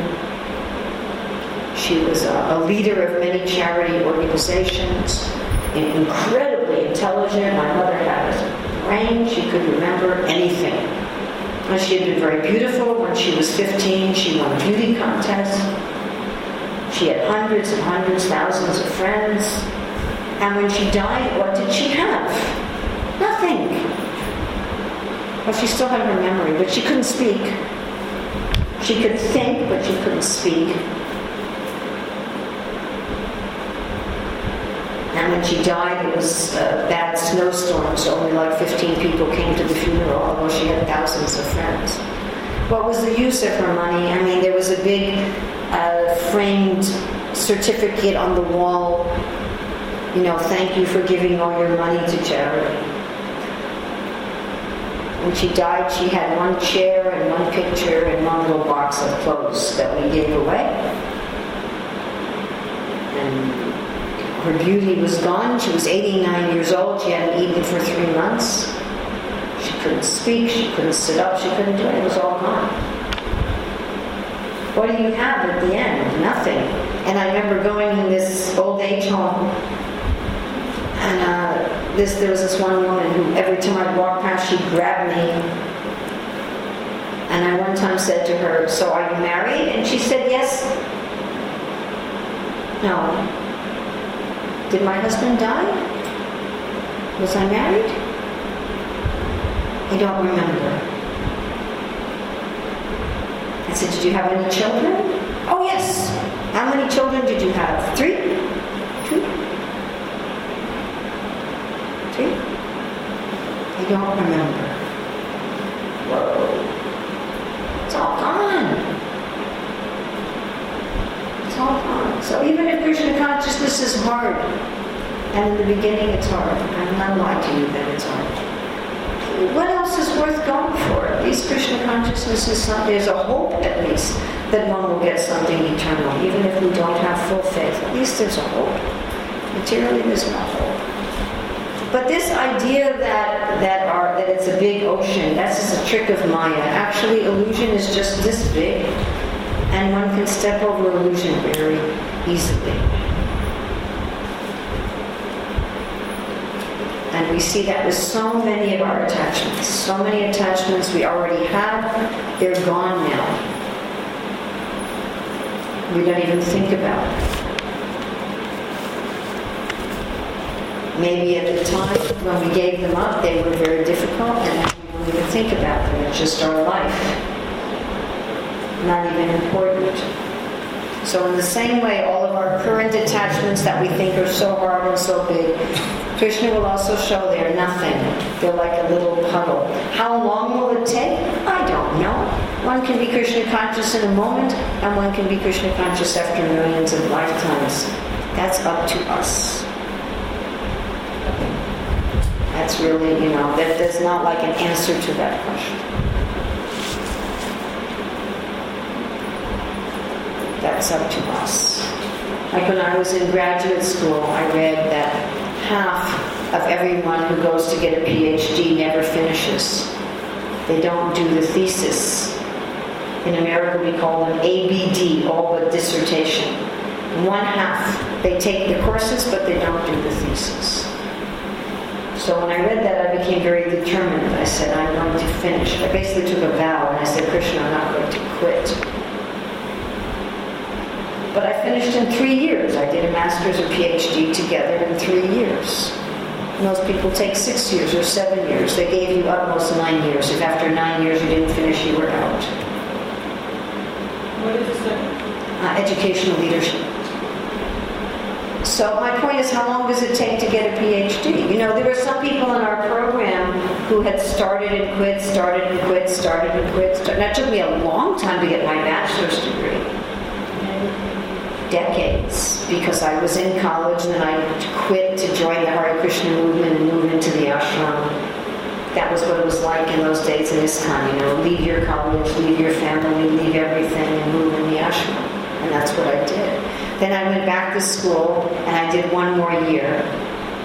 She was a, a leader of many charity organizations, and incredibly intelligent. My mother had a brain. She could remember anything. And she had been very beautiful. When she was fifteen, she won a beauty contest. She had hundreds and hundreds, thousands of friends. And when she died, what did she have? Nothing. Well, she still had her memory, but she couldn't speak. She could think, but she couldn't speak. And when she died, it was a bad snowstorm, so only like fifteen people came to the funeral, although she had thousands of friends. What was the use of her money? I mean, there was a big uh, framed certificate on the wall, you know, thank you for giving all your money to charity. When she died, she had one chair and one picture and one little box of clothes that we gave away. And her beauty was gone. She was eighty-nine years old. She hadn't eaten for three months. She couldn't speak. She couldn't sit up. She couldn't do it. It was all gone. What do you have at the end? Nothing. And I remember going in this old age home, and uh, this there was this one woman who every time I'd walk past, she'd grab me. And I one time said to her, "So are you married?" And she said, "Yes." "No." "Did my husband die? Was I married?" "I don't remember." I said, "Did you have any children?" "Oh, yes." "How many children did you have?" "Three." "Two?" "Three?" "I don't remember." Whoa. It's all gone. It's all gone. So even if Krishna consciousness is hard, and in the beginning it's hard, I'm not lying to you that it's hard. What else is worth going for? At least Krishna consciousness is something, there's a hope at least that one will get something eternal, even if we don't have full faith. At least there's a hope. Materially there's no hope. But this idea that that are that it's a big ocean, that's just a trick of Maya. Actually, illusion is just this big, and one can step over illusion very easily. And we see that with so many of our attachments. So many attachments we already had, they're gone now. We don't even think about it. Maybe at the time when we gave them up, they were very difficult, and we don't even think about them. It's just our life. Not even important. So in the same way, all of our current attachments that we think are so hard and so big, Krishna will also show they're nothing. They're like a little puddle. How long will it take? I don't know. One can be Krishna conscious in a moment, and one can be Krishna conscious after millions of lifetimes. That's up to us. That's really, you know, that, there's not like an answer to that question. That's up to us. Like when I was in graduate school, I read that half of everyone who goes to get a P H D never finishes. They don't do the thesis. In America we call them A B D, all but dissertation. One half, they take the courses but they don't do the thesis. So when I read that, I became very determined. I said, I'm going to finish. I basically took a vow, and I said, Krishna, I'm not going to quit. But I finished in three years. I did a master's or P H D together in three years. Most people take six years or seven years. They gave you utmost nine years. If after nine years you didn't finish, you were out. What is it? Uh, educational leadership. So my point is, how long does it take to get a P H D? You know, there were some people in our program who had started and quit, started and quit, started and quit. Started. That took me a long time to get my bachelor's degree. Decades. Because I was in college and then I quit to join the Hare Krishna movement and move into the ashram. That was what it was like in those days in ISKCON, you know, leave your college, leave your family, leave everything and move in the ashram. And that's what I did. Then I went back to school and I did one more year.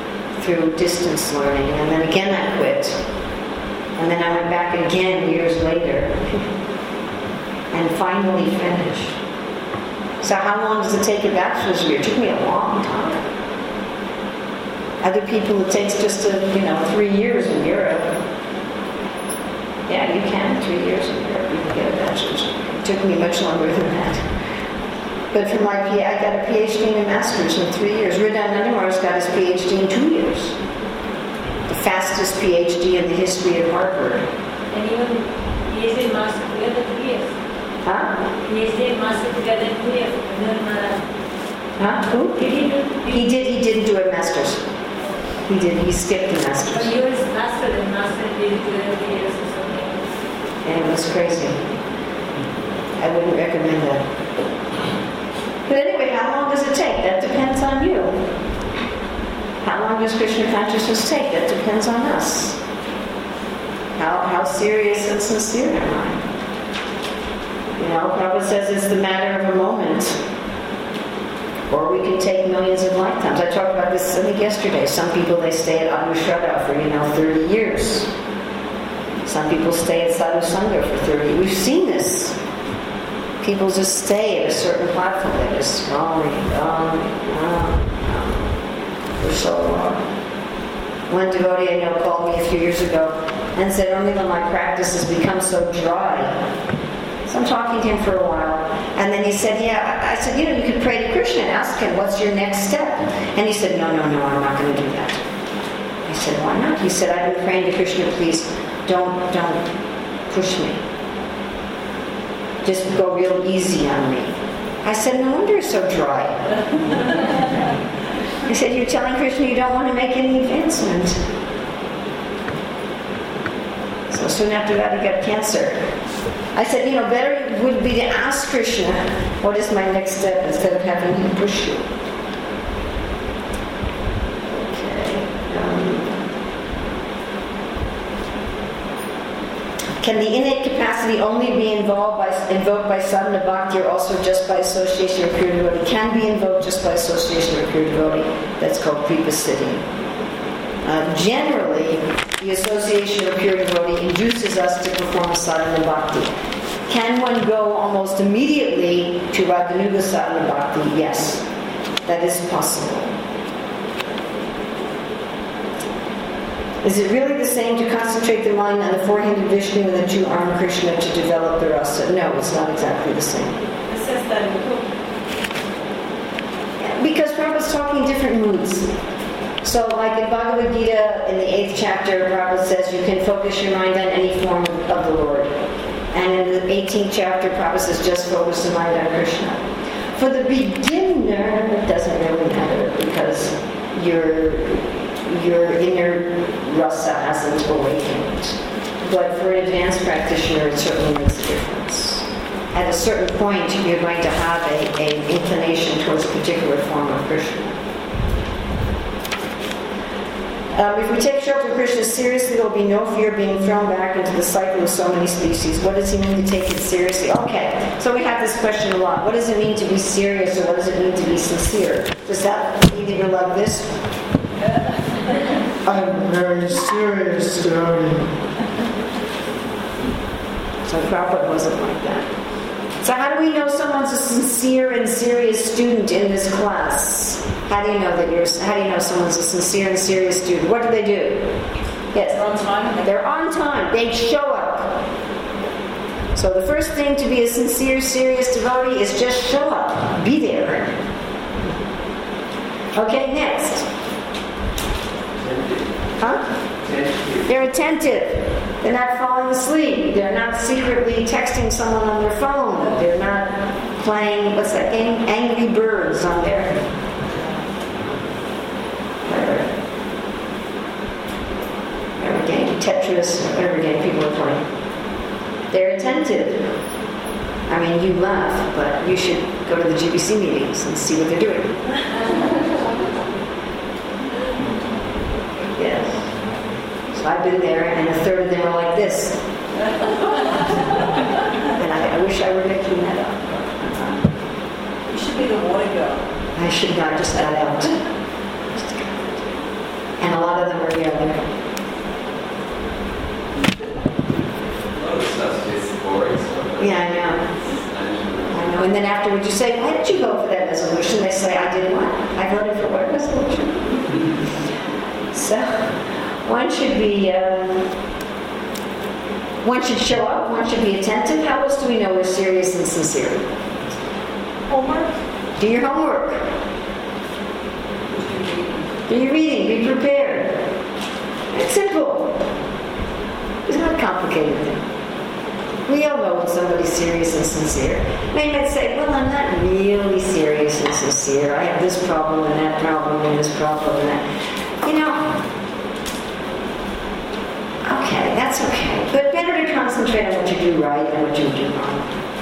through distance learning, and then again I quit. And then I went back again years later and finally finished. So how long does it take a bachelor's degree? It took me a long time. Other people, it takes just, a, you know, three years in Europe. Yeah, you can, three years in Europe, you can get a bachelor's degree. It took me much longer than that. But for my P, I got a PhD and a master's in three years. Ridwan Anwar's got his PhD in two years. The fastest PhD in the history of Harvard. And even PhD and master together two years. Huh? PhD and master together two years. Huh? Who? Did he do? He did, he didn't do a master's. He did, he skipped the But master's. yours master and master did it together two years or something. And it was crazy. I wouldn't recommend that. But anyway, how long does it take? That depends on you. How long does Krishna consciousness take? That depends on us. How, how serious and sincere am I? You know, Prabhupada says it's the matter of a moment. Or we can take millions of lifetimes. I talked about this, I think, yesterday. Some people, they stay at Anushraddha for, you know, thirty years. Some people stay at Sadhu Sangha for thirty years. We've seen this. People just stay at a certain platform. They just going, going, going, going for so long. One devotee I know called me a few years ago and said, only when my practice has become so dry. So I'm talking to him for a while. And then he said, yeah, I said, you know, you could pray to Krishna and ask him, what's your next step? And he said, no, no, no, I'm not going to do that. I said, why not? He said, I've been praying to Krishna, please don't, don't push me. Just go real easy on me. I said, no wonder you're so dry. I said, you're telling Krishna you don't want to make any advancement. So soon after that, he got cancer. I said, you know, better would be to ask Krishna, what is my next step, instead of having him push you. Okay. Um, Can the innate capacity only be involved by, invoked by sadhana bhakti, or also just by association or pure devotee? Can be invoked just by association or pure devotee. That's called pripasiddhi. Uh, generally, the association of pure devotee induces us to perform sadhana bhakti. Can one go almost immediately to Raganuga sadhana bhakti? Yes, that is possible. Is it really the same to concentrate the mind on the four-handed Vishnu and the two-armed Krishna to develop the rasa? No, it's not exactly the same. It says that in the book. Because Prabhupada's talking different moods. So like in Bhagavad Gita, in the eighth chapter, Prabhupada says you can focus your mind on any form of the Lord. And in the eighteenth chapter, Prabhupada says just focus the mind on Krishna. For the beginner, it doesn't really matter because your, your inner rasa hasn't awakened. But for an advanced practitioner, it certainly makes a difference. At a certain point, you're going to have a, a inclination towards a particular form of Krishna. Um, if we take shelter of Krishna seriously, there will be no fear of being thrown back into the cycle of so many species. What does he mean to take it seriously? Okay, so we have this question a lot. What does it mean to be serious, or what does it mean to be sincere? Does that mean that you're like this? I'm very serious, devotee. So Prabhupada wasn't like that. So how do we know someone's a sincere and serious student in this class? How do you know that you're? How do you know someone's a sincere and serious student? What do they do? Yes, They're on time. they're on time. They show up. So the first thing to be a sincere, serious devotee is just show up. Be there. Okay, next. Huh? They're attentive. They're not falling asleep. They're not secretly texting someone on their phone. They're not playing, what's that game? Angry Birds on their... Whatever. Whatever game. Tetris, whatever game people are playing. They're attentive. I mean, you laugh, but you should go to the G B C meetings and see what they're doing. Yes. I've been there, and a third of them are like this. And I, I wish I were making that up. You should be the water girl. I should not just got out. And a And then afterwards you say, why did you vote for that resolution? They say, I did what? I voted for what resolution? So one should be, um, one should show up, one should be attentive. How else do we know we're serious and sincere? Homework? Do your homework. Do your reading. Be prepared. It's simple. It's not a complicated thing. We all know when somebody's serious and sincere. They might say, well, I'm not really serious and sincere. I have this problem and that problem and this problem and that. You know, okay, that's okay. But better to concentrate on what you do right than what you do wrong.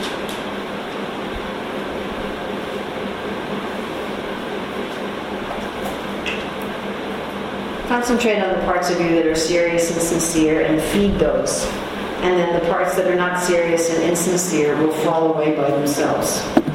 Concentrate on the parts of you that are serious and sincere and feed those. And then the parts that are not serious and insincere will fall away by themselves.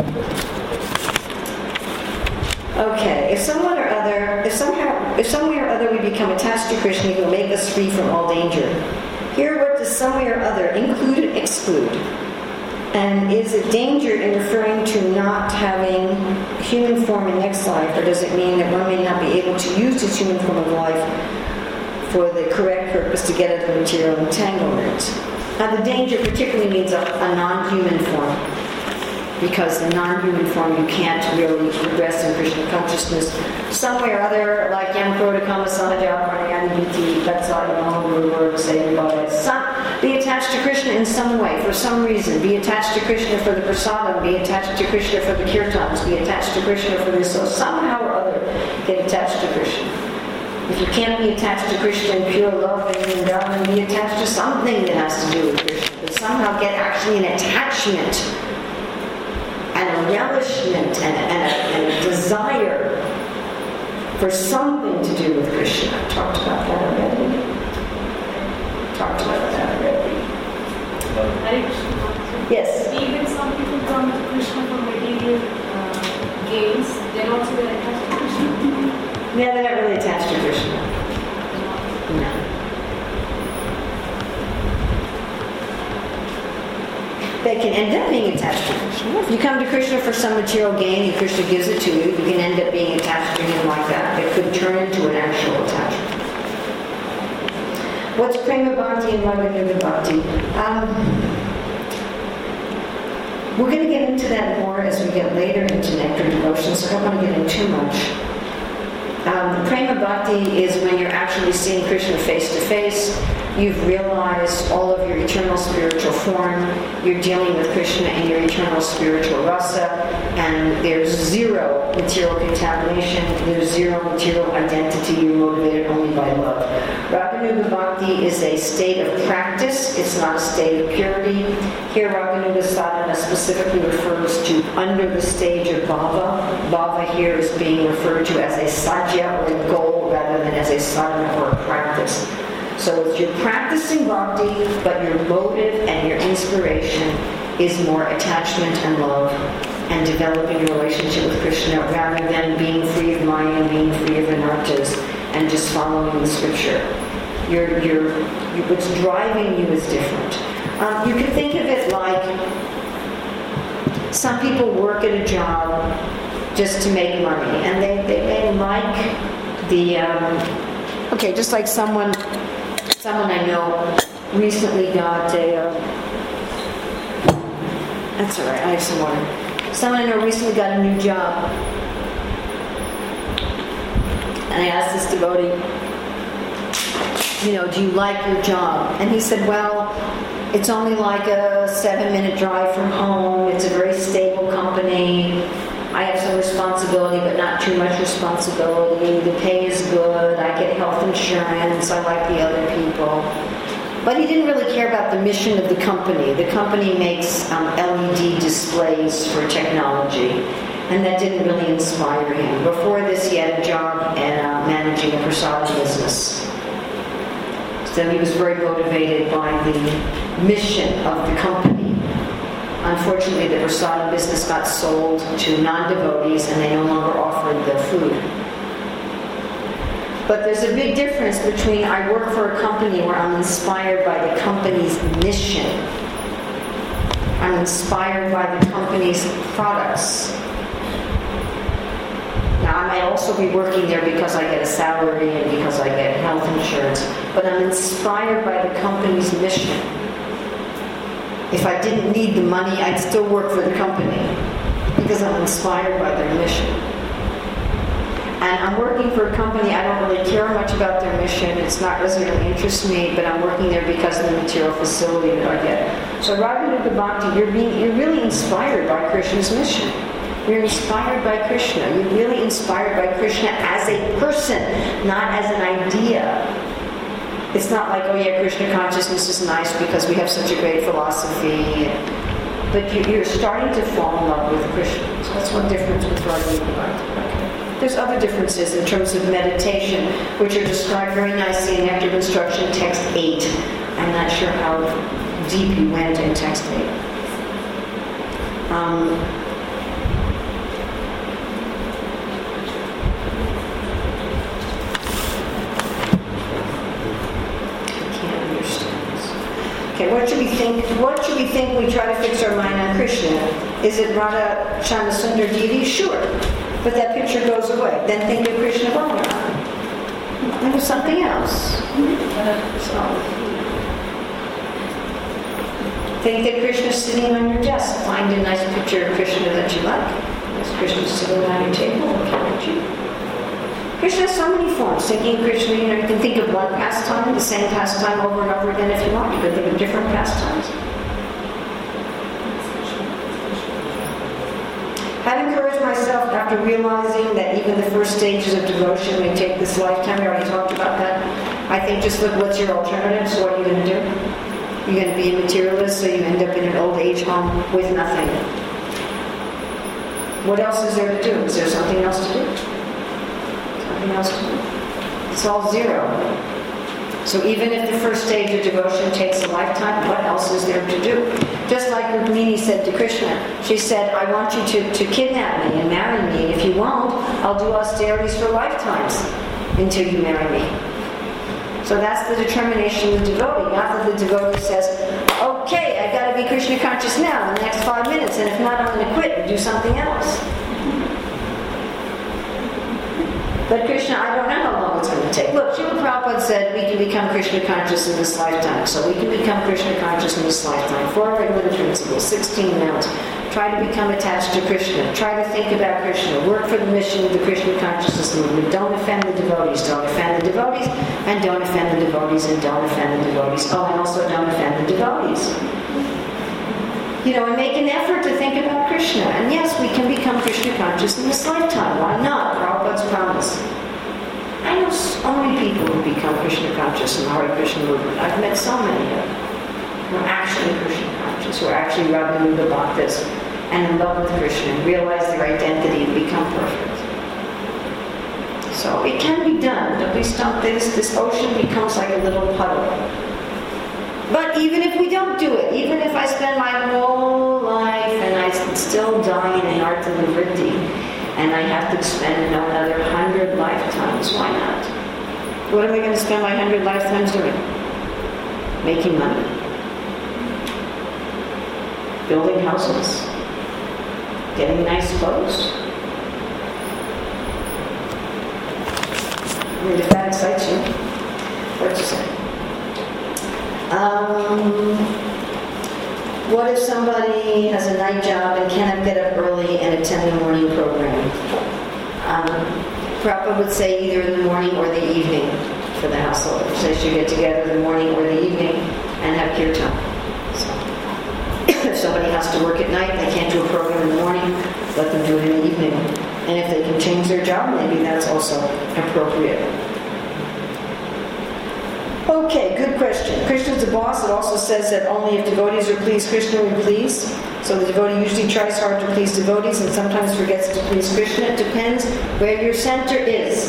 Okay, if someone or other, if somehow, if some way or other we become attached to Krishna, he will make us free from all danger. Here, what does some way or other include and exclude? And is it danger in referring to not having human form in next life, or does it mean that one may not be able to use his human form of life for the correct purpose to get at the material entanglement? Now, the danger particularly means a, a non-human form, because the non-human form you can't really progress in Krishna consciousness. Some way or other, like Yam Krodha Kama Sahaja Pranayani Biti Some be attached to Krishna in some way, for some reason. Be attached to Krishna for the prasadam, be attached to Krishna for the kirtans, be attached to Krishna for this. So somehow or other get attached to Krishna. If you can't be attached to Krishna in pure love and Vrindavan, be attached to something that has to do with Krishna. But somehow get actually an attachment and a relishment and a, and, a, and a desire for something to do with Krishna. I talked about that already. Talked about that already. Hare Krishna. Yes? Even some people come to Krishna for material uh, gains, they're also very attached to Krishna. Yeah, they're not really attached to Krishna. No. They can end up being attached to Krishna. If you come to Krishna for some material gain and Krishna gives it to you, you can end up being attached to him like that. It could turn into an actual attachment. What's Prema Bhakti and Raganuga Bhakti? Um, we're going to get into that more as we get later into Nectar Devotion, so I don't want to get into too much. Um, Prema Bhakti is when you're actually seeing Krishna face to face. You've realized all of your eternal spiritual form. You're dealing with Krishna in your eternal spiritual rasa, and there's zero material contamination. There's zero material identity. You're motivated only by love. Raganuga Bhakti is a state of practice. It's not a state of purity. Here, Raganuga Sadhana specifically refers to under the stage of bhava. Bhava here is being referred to as a sadhya or a goal rather than as a sadhana or a practice. So if you're practicing bhakti, but your motive and your inspiration is more attachment and love and developing a relationship with Krishna rather than being free of Maya and being free of anarthas and just following the scripture. You're, you're, you, what's driving you is different. Um, you can think of it like some people work at a job just to make money, and they, they, they like the, um, okay, just like someone, someone I know recently got a, uh, that's all right, I have some water. Someone I know recently got a new job, and I asked this devotee, you know, do you like your job? And he said, well, it's only like a seven-minute drive from home. It's a very stable company. I have some responsibility, but not too much responsibility. The pay is good. I get health insurance. I like the other people. But he didn't really care about the mission of the company. The company makes um, L E D displays for technology, and that didn't really inspire him. Before this, he had a job in uh, managing a prasadam business. So he was very motivated by the mission of the company. Unfortunately, the prasadam business got sold to non-devotees, and they no longer offered the food. But there's a big difference between I work for a company where I'm inspired by the company's mission. I'm inspired by the company's products. Now, I might also be working there because I get a salary and because I get health insurance, but I'm inspired by the company's mission. If I didn't need the money, I'd still work for the company because I'm inspired by their mission. And I'm working for a company, I don't really care much about their mission, it's not doesn't really interest me, but I'm working there because of the material facility that I get. So Raganuga Bhakti, you're being you're really inspired by Krishna's mission. You're inspired by Krishna. You're really inspired by Krishna as a person, not as an idea. It's not like, oh yeah, Krishna consciousness is nice because we have such a great philosophy. But you're starting to fall in love with Krishna. So that's one difference with Raganuga Bhakti. There's other differences in terms of meditation, which are described very nicely in Nectar of Instruction, text eight. I'm not sure how deep you went in text eight. Um, Okay, what should we think? What should we think when we try to fix our mind on Krishna? Is it Radha Chanasundar Devi? Sure, but that picture goes away. Then think of Krishna Balaram. Think of something else. So, think that Krishna's sitting on your desk. Find a nice picture of Krishna that you like. Is Krishna sitting on your table looking at you? Krishna has so many forms. Thinking Krishna, you know, you can think of one pastime, the same pastime over and over again if you want. You can think of different pastimes. I've encouraged myself after realizing that even the first stages of devotion may take this lifetime. We already talked about that. I think just look, what's your alternative? So what are you going to do? You're going to be a materialist, so you end up in an old age home with nothing. What else is there to do? Is there something else to do? Else to do. It's all zero. So even if the first stage of devotion takes a lifetime, what else is there to do? Just like Rukmini said to Krishna, she said, I want you to, to kidnap me and marry me, and if you won't, I'll do austerities for lifetimes until you marry me. So that's the determination of the devotee. Not that the devotee says, okay, I've got to be Krishna conscious now in the next five minutes, and if not, I'm going to quit and do something else. But Krishna, I don't know how long it's going to take. Look, Srila Prabhupada said we can become Krishna conscious in this lifetime. So we can become Krishna conscious in this lifetime. Four regular principles, sixteen mounts. Try to become attached to Krishna. Try to think about Krishna. Work for the mission of the Krishna consciousness movement. Don't offend the devotees. Don't offend the devotees. And don't offend the devotees. And don't offend the devotees. Oh, and also don't offend the devotees. You know, and make an effort to think about Krishna. And yes, we can become Krishna conscious in this lifetime. Why not? Prabhupada's promise. I know so many people who become Krishna conscious in the Hare Krishna movement. I've met so many of them who are actually Krishna conscious, who are actually Raganuga Bhaktas and in love with Krishna and realize their identity and become perfect. So it can be done, but please don't, this, this ocean becomes like a little puddle. But even if we don't do it, even if I spend my whole life and I still die in Artha Nivritti, and I have to spend another hundred lifetimes, why not? What am I going to spend my hundred lifetimes doing? Making money? Building houses? Getting nice clothes? I mean, if that excites you, what'd you say? Um, what if somebody has a night job and cannot get up early and attend the morning program? Um, Prabhupada would say either in the morning or the evening for the household. So they should get together in the morning or the evening and have kirtan. So, if somebody has to work at night, they can't do a program in the morning, let them do it in the evening. And if they can change their job, maybe that's also appropriate. Okay, good question. Krishna's the boss. It also says that only if devotees are pleased, Krishna will please. So the devotee usually tries hard to please devotees and sometimes forgets to please Krishna. It depends where your center is.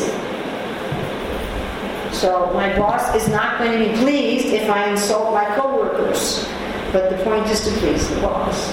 So my boss is not going to be pleased if I insult my co-workers. But the point is to please the boss.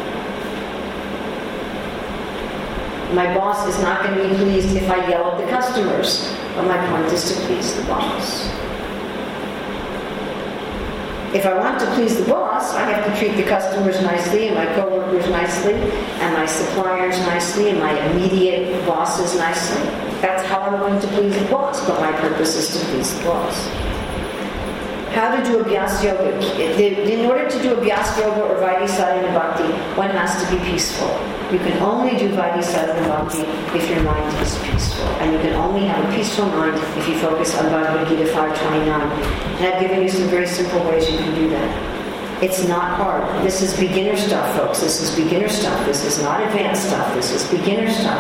My boss is not going to be pleased if I yell at the customers. But my point is to please the boss. If I want to please the boss, I have to treat the customers nicely and my coworkers nicely and my suppliers nicely and my immediate bosses nicely. That's how I'm going to please the boss, but my purpose is to please the boss. How to do Abhyas Yoga. In order to do Abhyas Yoga or Vaidhi Sadhana Bhakti, one has to be peaceful. You can only do Vaidhi Sadhana Bhakti if your mind is peaceful. And you can only have a peaceful mind if you focus on Bhagavad Gita five twenty-nine. And I've given you some very simple ways you can do that. It's not hard. This is beginner stuff, folks. This is beginner stuff. This is not advanced stuff. This is beginner stuff.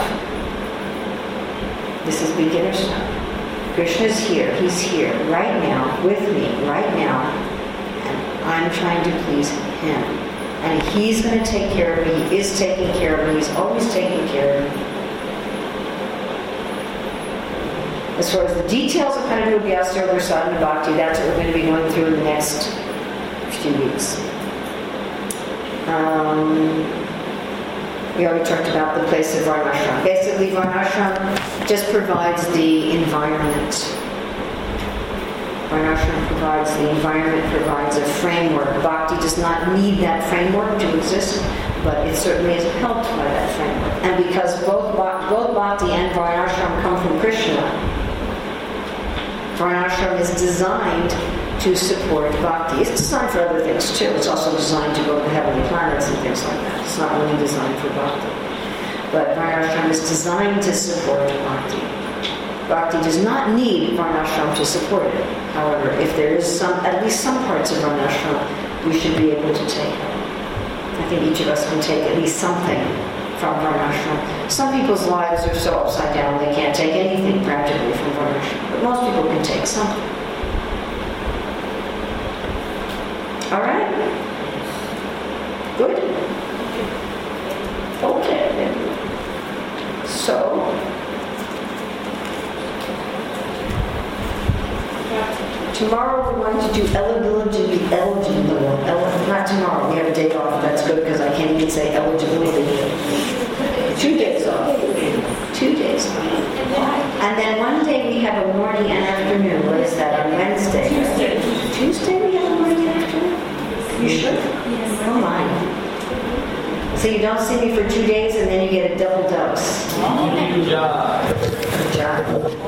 This is beginner stuff. Krishna's here. He's here right now with me right now. And I'm trying to please him. And he's going to take care of me. He is taking care of me. He's always taking care of me. As far as the details of how to do Abhyas Yoga or Sadhana Bhakti, that's what we're going to be going through in the next few weeks. Um... We already talked about the place of Varnashram. Basically, Varnashram just provides the environment. Varnashram provides the environment, provides a framework. Bhakti does not need that framework to exist, but it certainly is helped by that framework. And because both, both Bhakti and Varnashram come from Krishna, Varnashram is designed to support Bhakti. It's designed for other things too. It's also designed to go to heavenly planets and things like that. It's not only designed for Bhakti. But Varnashram is designed to support Bhakti. Bhakti does not need Varnashram to support it. However, if there is some, at least some parts of Varnashram, we should be able to take. I think each of us can take at least something from Varnashram. Some people's lives are so upside down they can't take anything practically from Varnashram. But most people can take something. All right? Good? Okay. So, tomorrow we're going to do eligibility. Eligible. El- not tomorrow. We have a day off. That's good because I can't even say eligibility. Two days off. Two days off. And then one day we have a morning and afternoon. What is that? On Wednesday? Tuesday. Tuesday we have a morning and afternoon? You sure? Yes. Oh my. So you don't see me for two days and then you get a double dose. Good job. Good job.